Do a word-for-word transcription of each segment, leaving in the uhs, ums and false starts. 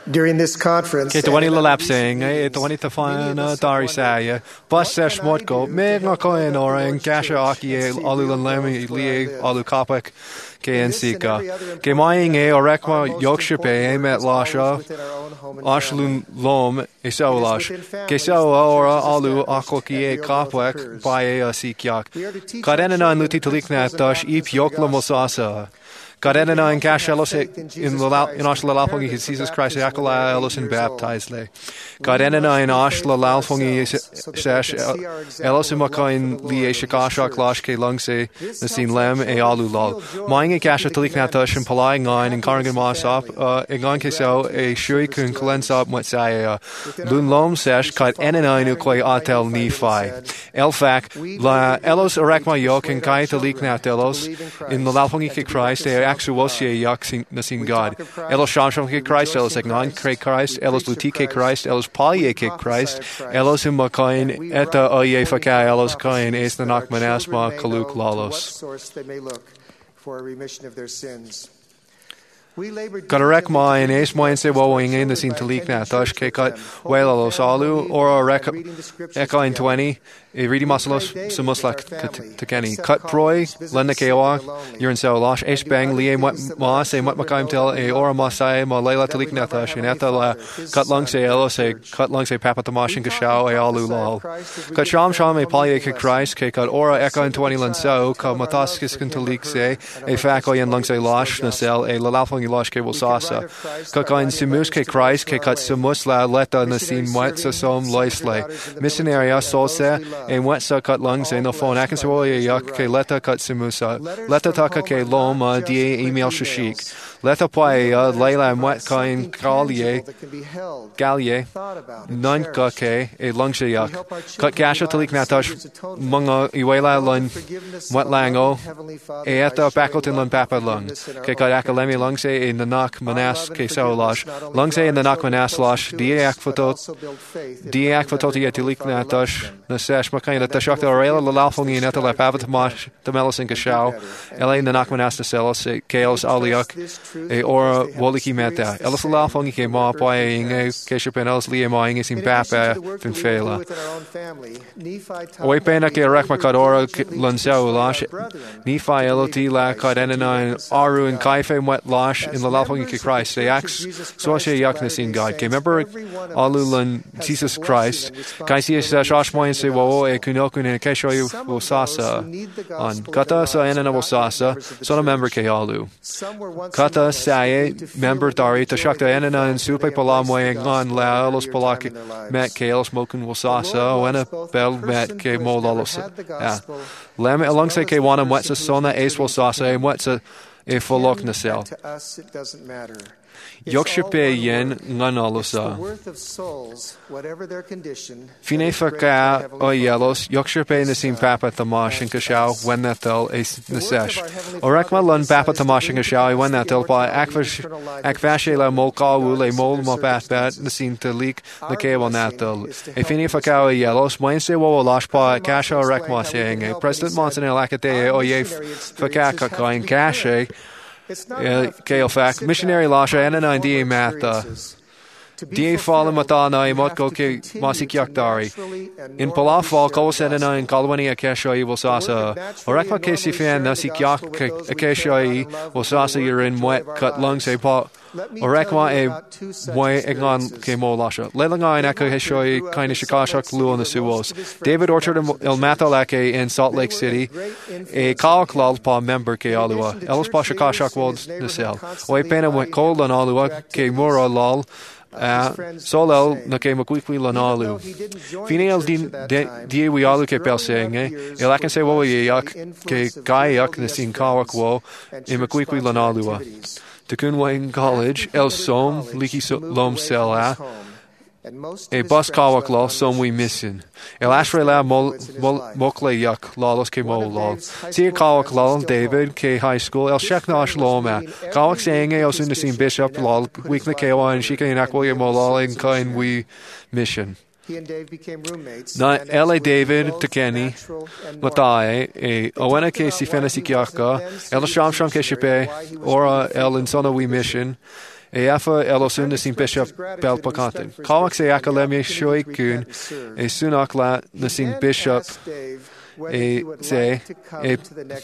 During this conference, Ke tawani la lapsing, e tawani ta fana dari saya. Bus sesh motko, me nga koin orang gasha aki e alu lan lemi li alu kapak ke ensika. Ke maing e orekma yokshipe e met lasha, ashlun lom e saulash. Ke saula ora alu akoki e kapak by e asikyak. Kadena an luti talikna dash ip yokla mosasa. Kadena in gashelos in the in ashla lalfongi Jesus Christ yakala elos in baptized le. Kadena in ashla lalfongi sesh elos in makain li shikasha klash ke lungse nasin lem e alu lol. Mine e gasha taliknatash in palai nine in Carnegie Mossop e gon keso e shui kun klensop what say lun lom sesh kad enena nu koi atel Nephi. Elfak la elos erekma yok in kai taliknatelos in the lalfongi ke Christ e actuosie yak nasin God. Elos shamsham ke Christ, elos egnon ke Christ, elos luti ke Christ, elos palie ke Christ, elos imakain eta oye faka elos kain es nanak manasma kaluk lalos. For a remission of their sins. Gadarek ma in es moin se woing in the sin talikna tash ke kat well los alu or rek eka in twenty e reading masalos samuslak takeni cut proy lenda kewa you're in so lash es bang lie ma se mat makaim tel e ora masai ma lela talikna tash in eta la cut lung se elo se cut lung se papa tamashin gashao e alu lol cut sham sham e palie ke Christ ke cut ora eka in twenty lan so ka mataskis kan talik se e fako in lung se lash na sel e lalafong Losh ke sasa. Kakain simus ke Christ ke kat simus la leta na sin wet sa som loisle. Missionaria solse en wet sa kat lungs en no phone akan sa yak ke leta kat simusa. Leta taka ke loma die email shashik. Leta paia leila wet kain kalye galye non ka ke e lungshe yak. Kat gasha talik natash manga iwela lun wet lango e eta bakotin lun papa lung. Ke kat akalemi lungs in the nak manas ke saulash lungs in the nak manas lash diak photo diak photo ti etilik natash na sesh makaina tashak the rela lalfongi nata la pavat mash the melisin ka shao ela in the nak manas the celos keos aliak e ora woliki meta elos lalfongi ke ma paing ke shapenos li maing is in papa fin fela oi pena ke rakma kadora lunsau lash Nephi eloti la kadenana aru in kaife wet lash in the lalfongi ke Christ they ax so she yakness in God ke remember alulan Jesus Christ kai si shash moin se wo e kunokun in kesho wo sasa on kata sa enana wo sasa so member ke alu kata sae member dari to shakta enana in supe palamoy on la los polak met ke los mokun wo sasa when bel met ke mololos yeah lem alongside ke one what's a sona ace wo sasa and what's a e folok na sel. Yokshipe yen nganalosa. Fine faka o yelos, yokshipe nasim papa tamash in kashao when that tel is nasesh. Orakma lun papa tamash in kashao when that tel by akvashe la molka wule mol mopat bat nasim telik na cable natel. E fine faka o yelos, Wednesday wo lash pa kasha orakma saying a President Monson elakate o ye fakaka kain kashe. Kale fact missionary lasha enana D matha D fall matana motko ke masik yaktari in palafal kosenana in kalwani akesha will sasa orakma kesi fan nasik yak akesha will sasa you're in wet cut lungs a pot orakma e way egon ke mo lasha lelangai naka heshoy kind of shikashak lu on the suos David Orchard el mathalake in Salt Lake City a kalklal pa member ke alua elos pa shikashak wol nasel oi pena went cold on alua ke mura lol Uh, Solel na ke makwikwi lanalu. Fineel din die we alu ke pelsenge. El akan se wo ye yak ke gai yak na sin kawak wo e makwikwi lanalu. Te kun in college el som liki lom sela. E bus kawak law som we missin. El ashre la mol mokle yak lalos ke mo lol. See kawak lol David ke high school el sheknash loma. Kawak saying el soon to see bishop lol week na ke one shika in akwa mo lol in kind we mission. He and Dave became roommates. Na L A David Tekeni Matae e Owena ke si fenasi kiaka el sham sham ke shipe ora el insona we mission E efa elosún na sin bishop belpacantin. Cámach sé aca lemia sioig gún e súnach la na sin bishop e sé e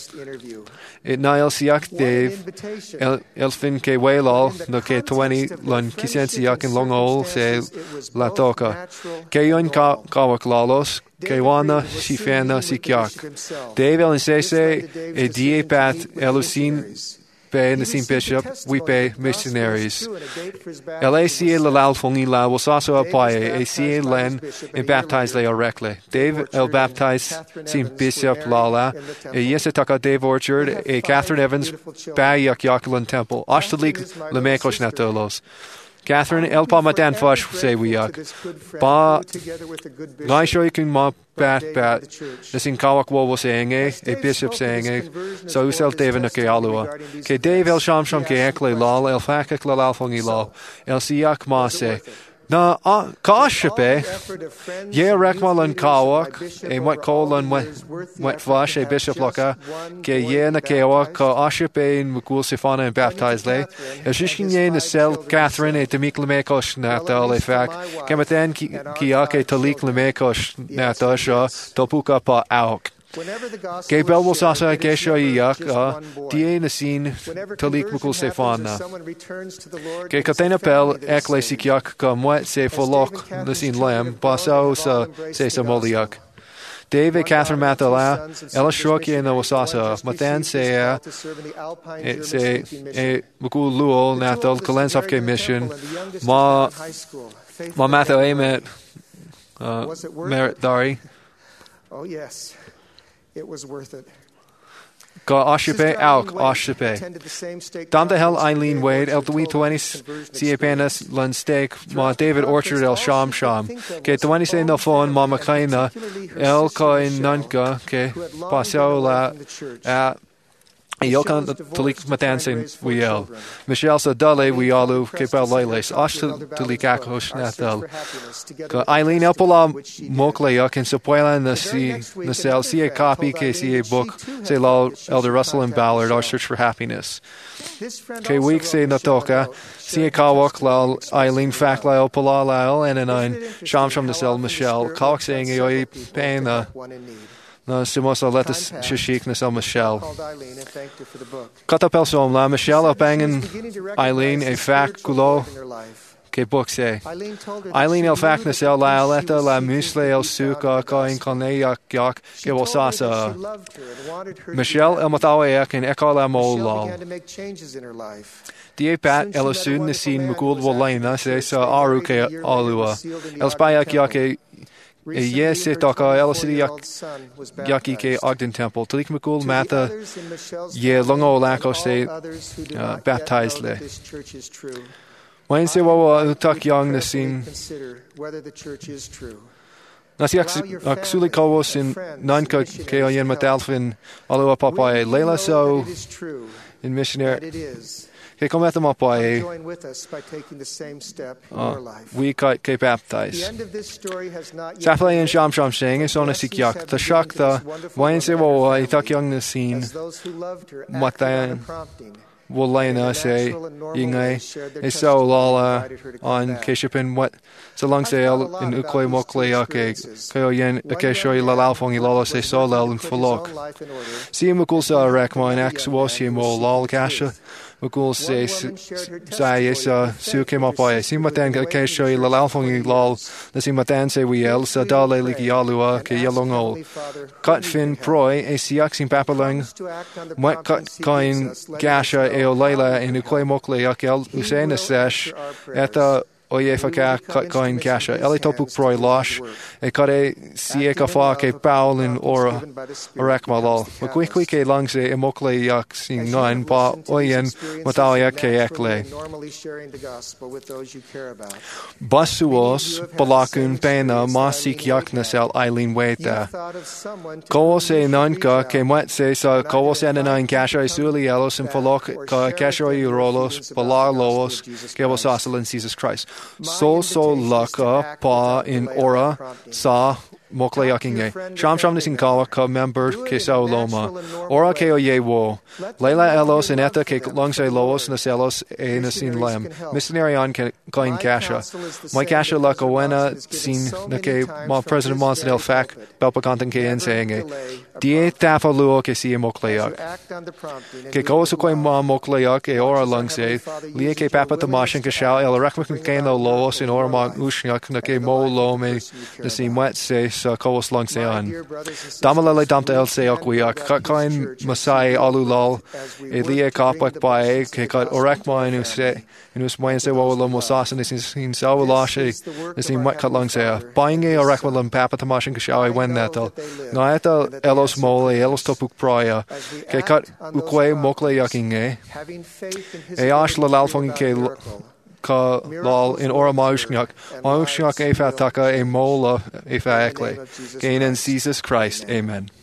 e nail siach Dave el elfin ke wailal no ke twenty lun kisen siach in longol sé la toca. Ke yon ka kawak lalos ke wana si fena sikiak. Dave el sé sé e die pat elusin Pe na sin bishop, we pay missionaries. El A C A la lal fongi la was also a pae, A C A len and baptized le orekle. Dave el baptized sin bishop lala, e yesa taka Dave Orchard, e Catherine Evans, ba yak yakulan temple, ashtalik le mekos natolos. Catherine el pa matan fash say we yak. Ba ngai shoy kun ma bat bat na sin kawak wo was saying e a bishop saying e so sel David na ke alua ke Dave el sham sham ke ekle lal el fakak la lal fongi law el siak ma se na ka shipe ye rekmal an kawak e wat call an wat fash a bishop laka ke ye na kewa ka ashipe in mukul sifana and baptized le el shishkin ye na sel Catherine e demik lemekos na tal e fak kematen ki ake talik lemekos na tasha topuka pa auk Ke belbel sasa gesho yak die na sin talik mukul sefana. Ke katena pel ekle sikyak ka mwet se folok na sin lem basao sa se sa moliak. Dave Catherine Matala ela shoki na wasasa matan se e se e mukul luol natal kalensaf ke mission ma ma matho emet merit dari. Oh yes. It was worth it. Ga ashipe auk ashipe. Dan de hel Eileen Wade el twenty twenty C penas lun steak ma David Orchard el sham sham. Ke twenty say no phone ma makaina el coin nunca ke pasao la a Yokan talik matansin we el. Michelle sa dale we alu ke pel lailes ash talik akos natal. Ka Eileen el pola mokle yak in sapoila na si na sel see a copy ke see a book say law Elder Russell and Ballard our search for happiness. Ke week say natoka see a kawak lal Eileen fact lal pola lal and an ein sham sham na sel Michelle kawak saying a pain na No, Simosa let us shishik na sel Michelle. Katapel som la Michelle up bangin Eileen a fact gulo ke book say. Eileen el fact na sel la aleta la musle el suka ka in kone yak yak ke wasasa. Michelle el matawe yak in ekala mo lol. Die pat el soon na sin mugul wolina se sa aru ke alua. El spayak yak e yes it taka el city yak yaki ke Ogden Temple tlik mukul mata ye longo lako se baptized le when se wa utak young na sin nasi aksuli kawos in nanka ke yen matalfin alua papa lela so in missionary Ke come at them up by we ke baptize. Safle and Sham Sham saying is on a sikyak. The shock the wine say well I thought young the scene. What then will Lena say yingay is so lala on Keshipin what so long say in Ukle Mokle okay Kayo yen Akeshoy Lalalfongi Lala say so lal in Folok. See Mukul sa Rakmine Ax was him all lal kasha. Mukul say say sa su came up by see matan Akeshoy Lalalfongi lal the see matan say we el sa dale liki alua ke yelongol. Cut fin proy a siaxin papalang what cut coin gasha eo Leila in Ukle Mokle Yakel Usain Sesh at the Oyefaka cut coin gasha Elitopuk Proy Losh a kare sieka ke Paul in Ora Orakmalal. Quickly ke lungs a Mokle Yak sing nine pa Oyen Matalia ke Ekle. Basuos Balakun Pena Masik Yaknasel Eileen Weta. Kowos e nanka ke mwet se sa kowos e nine gasha Suli Elos and Folok ka gasha Rolos Balar Loos Kevos Asal in Jesus Christ. So so laka pa in ora sa Mokleaking e. Sham sham nisin kawa ka member ke sao loma. Ora ke o ye wo. Leila elos in eta ke lungs e loos na celos e na sin lam. Missionary on kain kasha. My kasha la kowena sin na ke ma President Monsanel fac belpa content ke en saying e. Die tafa luo ke si mokleak. Ke kosu koi ma mokleak e ora lungs e. Lie ke papa tamashin ke shao el rekmak ke no loos in ora ma ushnak na ke mo lo me na sin wet se sa koos lungs e an. Damalele damta el se okwiak kain masai alulal e lie kapak bae ke kat orekma inu se inus moyen se wo lo mosas in sin sao lashe sin wet kat lungs e. Buying e orekma lam papa tamashin ke shao e wen netel. Naeta elos mole elos topuk praia ke kat ukwe mokleaking e. E ash la lalfong ke ka lal in ora maushniak maushniak e fa taka e mola e fa ekle. Gain in Jesus Christ. Amen.